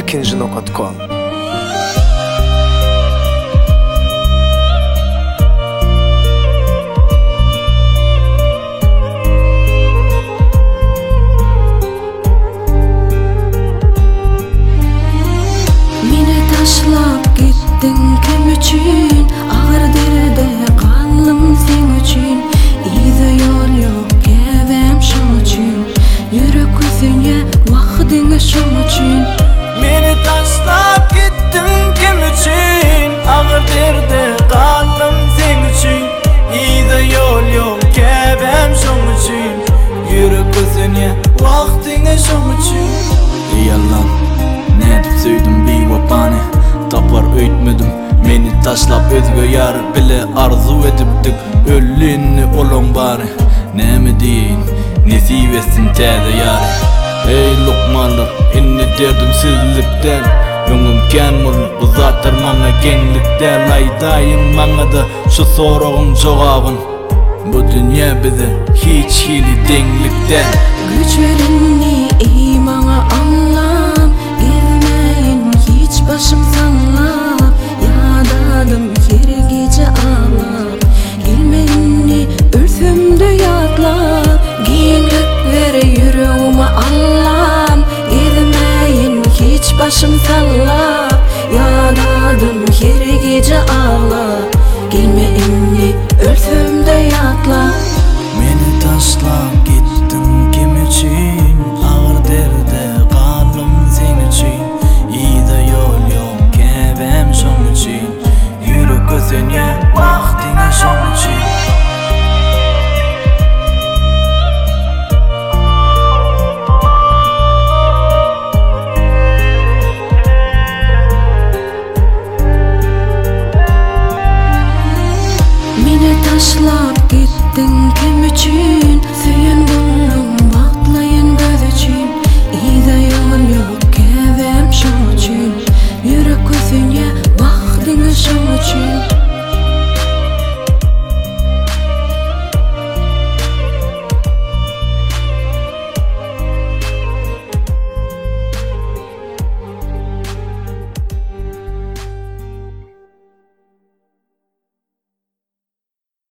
2.com. Taşlap gittin kim üçün? Ağır derde kaldım sen üçün. İyi yol yok kevem şun üçün. Yürek yüzüne vaxtını şun üçün. Meni taşlap gittin kim üçün? Ağır derde kaldım sen üçün. İyi yol yok kevem şun üçün. Yürek yüzüne vaxtını şun üçün. Yalan ne söyledim bir vapane. Tapar öйтmedim meni taşlap özgö yar bile arzu edipdik öllünni olon bari nemi deyin nesibesin täze yar. Ey lokmanlar inni derdim sizlikten öňüm kenmul bu zatlar maňa genlikden aýdaýyn maňa da şu soragyň jogabyn bu dünýä bize hiç hili deňlikden Güç verenni iyi